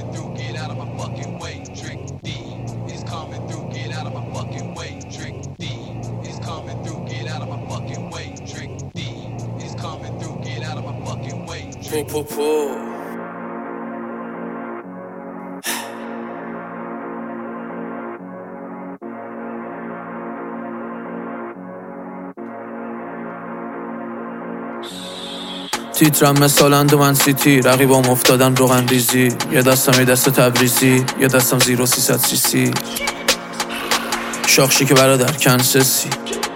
coming through, get out of my fucking way. Drink D. It's coming through, get out of my fucking way. Drink D. It's coming through, get out of my fucking way. Drink D. It's coming through, get out of my fucking way. Drink تیترم مثال اندومن سیتی، رقیبام افتادن روغن ریزی. یه دستم یه دست تبریزی، یه دستم 0300 CC. شاخشی که برادر کنسسی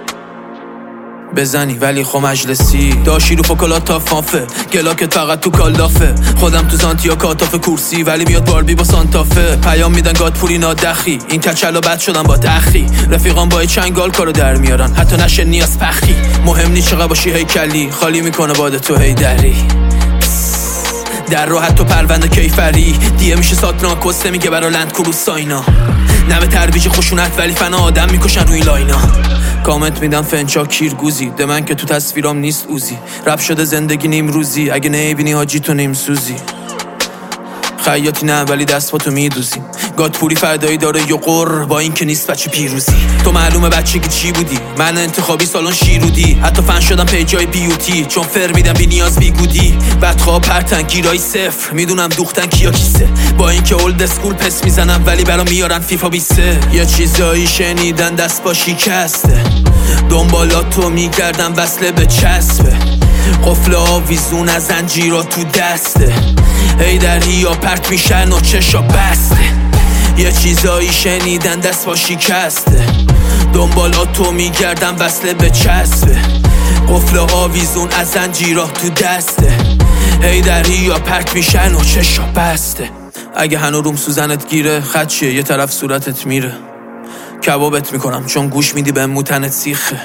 بزنی ولی خو مجلسی. داشی رو فکلات تا فانفه، گلاکت فقط تو کالافه. خودم تو زانتیا کاتاف کورسی، ولی میاد باربی با سانتافه. پیام میدن گاد پولی نادخی، این کچلا بد شدن با تخی. رفیقان با چنگال کارو در میارن، حتی نشه نیاز پخی. مهم نیست چقدر باشی هیکلی، خالی میکنه باد تو هیدری. در رو حتی پرونده کیفری دیه میشه ساتنا کسته میگه برا لند کروز ساینا. نمه ترویج خشونت ولی فنا آدم میکشن روی لاینا. کامنت میدن فنچا کیرگوزی، ده من که تو تصویرام نیست اوزی. رپ شده زندگی نیم روزی، اگه نمیبینی حاجی تو نیم سوزی. خیاطی نه ولی دست با تو میدوزیم. گادپوری فردایی داره یه قر با این که نیست بچه پیروزی. تو معلومه بچگی چی بودی، من انتخابی سالن شیرودی. حتی فن شدم پیجای بیوتی، چون فر میدم بی نیاز بیگودی. بدخواه پرتن گیرای صفر، میدونم دوختن کیا کیسه. با این که اولد اسکول پس میزنم ولی برا میارن فیفا 20. یه چیزایی شنیدن دست با شکسته، دنبالاتو میگردم وصله به چسبه. قفل آویزون از زنجیرا تو دسته، هیدری یا پرت میشن و چشا بسته. یه چیزایی شنیدن دست با شکسته، دنبالاتو میگردم وصله به چسبه. قفل آویزون از زنجیرا تو دسته، هیدری یا پرت میشن و چشا بسته. اگه هنو روم سوزنت گیره، خط چیه یه طرف صورتت میره. کبابت میکنم چون گوش میدی به موتنت سیخه.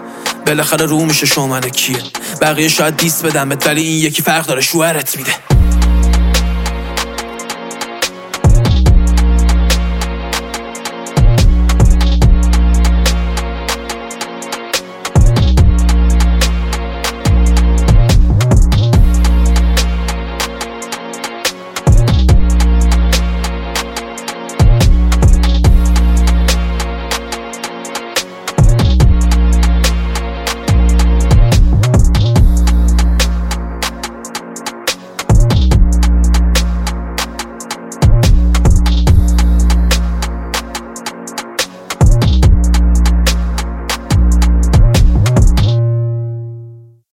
بالاخره رو میشه شومنه کیه، بقیه شاید دیس بدمت ولی این یکی فرق داره شوهرت میده.